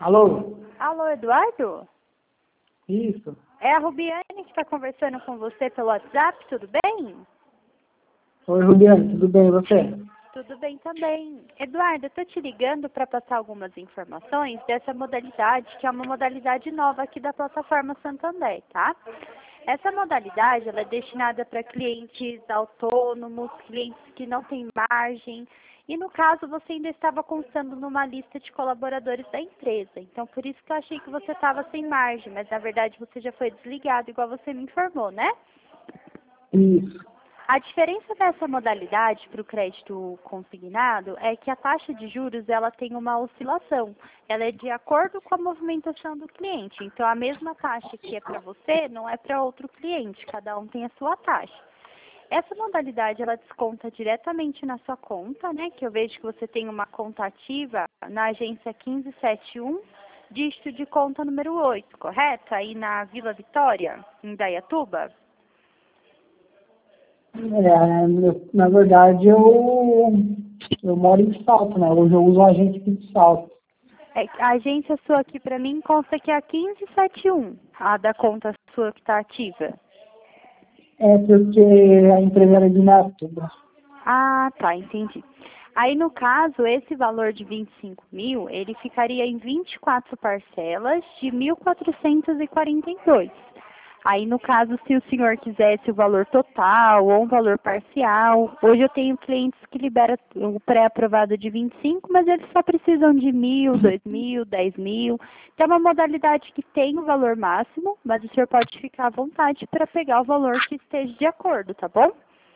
Alô? Alô, Eduardo? Isso. É a Rubiane que está conversando com você pelo WhatsApp, tudo bem? Oi, Juliana, tudo bem e você? Tudo bem também. Eduardo, eu estou te ligando para passar algumas informações dessa modalidade, que é uma modalidade nova aqui da plataforma Santander, tá? Essa modalidade ela é destinada para clientes autônomos, clientes que não têm margem, e no caso você ainda estava constando numa lista de colaboradores da empresa. Então por isso que eu achei que você estava sem margem, mas na verdade você já foi desligado, igual você me informou, né? Isso. A diferença dessa modalidade para o crédito consignado é que a taxa de juros ela tem uma oscilação. Ela é de acordo com a movimentação do cliente. Então, a mesma taxa que é para você não é para outro cliente. Cada um tem a sua taxa. Essa modalidade ela desconta diretamente na sua conta, né? Que eu vejo que você tem uma conta ativa na agência 1571, dígito de conta número 8, correto? Aí na Vila Vitória, em Indaiatuba. Na verdade, eu moro em Salto, né? Hoje eu uso a agente aqui de Salto. A agência sua aqui para mim consta que é a 1571, a da conta sua que está ativa. É porque a empresa era de Indaiatuba. Ah, tá, entendi. Aí, no caso, esse valor de 25 mil, ele ficaria em 24 parcelas de 1.442. Aí, no caso, se o senhor quisesse o valor total ou um valor parcial, hoje eu tenho clientes que liberam o pré-aprovado de 25, mas eles só precisam de 1.000, 2.000, 10.000. Então, é uma modalidade que tem o valor máximo, mas o senhor pode ficar à vontade para pegar o valor que esteja de acordo, tá bom?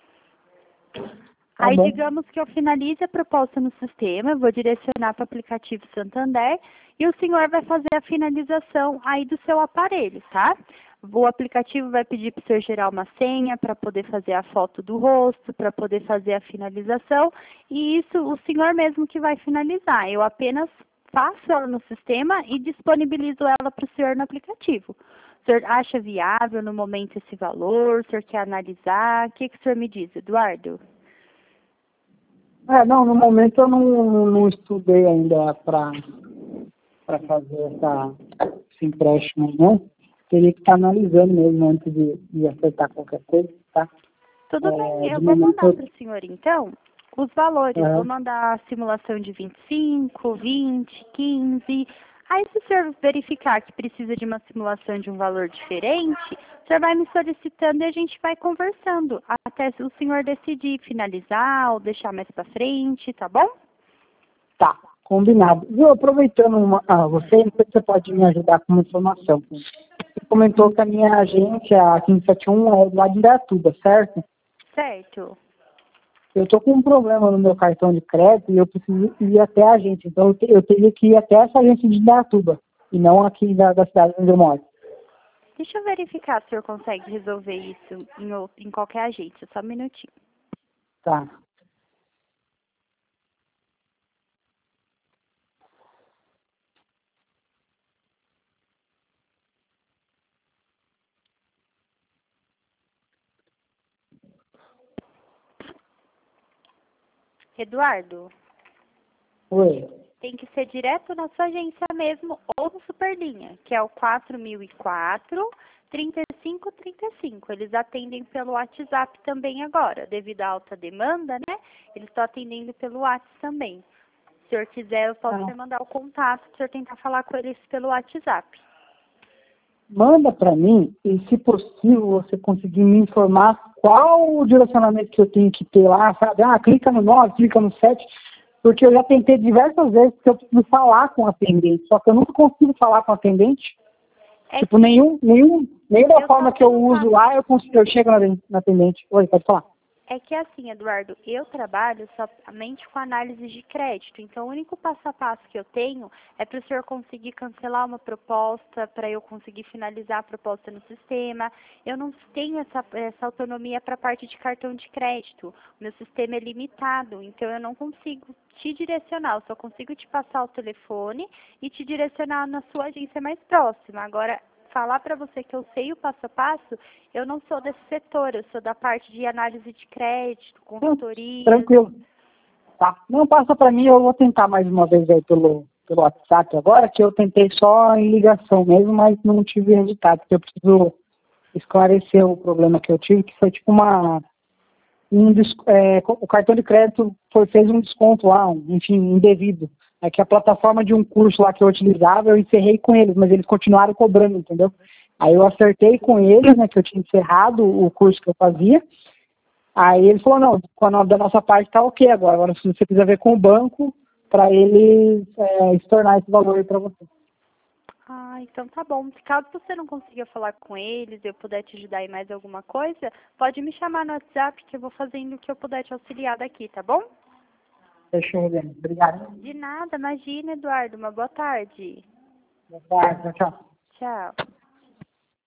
Tá Aí, bom. digamos que eu finalize a proposta no sistema, eu vou direcionar para o aplicativo Santander e o senhor vai fazer a finalização aí do seu aparelho, tá? O aplicativo vai pedir para o senhor gerar uma senha para poder fazer a foto do rosto, para poder fazer a finalização e isso o senhor mesmo que vai finalizar. Eu apenas faço ela no sistema e disponibilizo ela para o senhor no aplicativo. O senhor acha viável no momento esse valor? O senhor quer analisar? O que o senhor me diz, Eduardo? Não, no momento eu não estudei ainda para fazer esse empréstimo, né? Teria que estar analisando mesmo antes de acertar qualquer coisa, tá? Tudo bem, eu De vou momento, mandar para o senhor, então, os valores. Vou aham. mandar a simulação de 25, 20, 15. Aí, se o senhor verificar que precisa de uma simulação de um valor diferente, o senhor vai me solicitando e a gente vai conversando, até o senhor decidir finalizar ou deixar mais para frente, tá bom? Tá, combinado. Viu, aproveitando você pode me ajudar com uma informação. Você comentou que a minha agência, a 1571, é lá de Indaiatuba, certo? Certo. Eu estou com um problema no meu cartão de crédito e eu preciso ir até a agência. Então, eu teria que ir até essa agência de Indaiatuba e não aqui da cidade onde eu moro. Deixa eu verificar se o senhor consegue resolver isso em qualquer agência, só um minutinho. Tá. Eduardo? Oi. Tem que ser direto na sua agência mesmo ou no Superlinha, que é o 4004 3535. Eles atendem pelo WhatsApp também agora, devido à alta demanda, né? Eles estão atendendo pelo WhatsApp também. Se o senhor quiser, eu posso Ah, te mandar o contato para o senhor tentar falar com eles pelo WhatsApp. manda para mim e, se possível, você conseguir me informar qual o direcionamento que eu tenho que ter lá, sabe? Clica no 9, clica no 7, porque eu já tentei diversas vezes que eu preciso falar com o atendente, só que eu nunca consigo falar com o atendente. É Tipo, que nenhum da eu forma que eu também uso faço. lá, eu chego na atendente. Oi, pode falar. É que assim, Eduardo, eu trabalho somente com análise de crédito, então o único passo a passo que eu tenho é para o senhor conseguir cancelar uma proposta, para eu conseguir finalizar a proposta no sistema. Eu não tenho essa autonomia para a parte de cartão de crédito. O meu sistema é limitado, então eu não consigo te direcionar, eu só consigo te passar o telefone e te direcionar na sua agência mais próxima. Agora, falar para você que eu sei o passo a passo, eu não sou desse setor, eu sou da parte de análise de crédito, Não, consultoria. tranquilo. Tá. Não, passa para mim, eu vou tentar mais uma vez aí pelo WhatsApp agora, que eu tentei só em ligação mesmo, mas não tive resultado, porque eu preciso esclarecer o problema que eu tive, que foi tipo o cartão de crédito fez um desconto lá, enfim, indevido. É que a plataforma de um curso lá que eu utilizava, eu encerrei com eles, mas eles continuaram cobrando, entendeu? Aí eu acertei com eles, né, que eu tinha encerrado o curso que eu fazia. Aí ele falou, não, com a nota da nossa parte tá ok agora se você quiser ver com o banco, para ele estornar esse valor aí para você. Ah, então tá bom. Caso você não consiga falar com eles e eu puder te ajudar em mais alguma coisa, pode me chamar no WhatsApp que eu vou fazendo o que eu puder te auxiliar daqui, tá bom? Fechou, Helene. Obrigado. De nada, imagina, Eduardo. Uma boa tarde. Boa tarde, tchau. Tchau.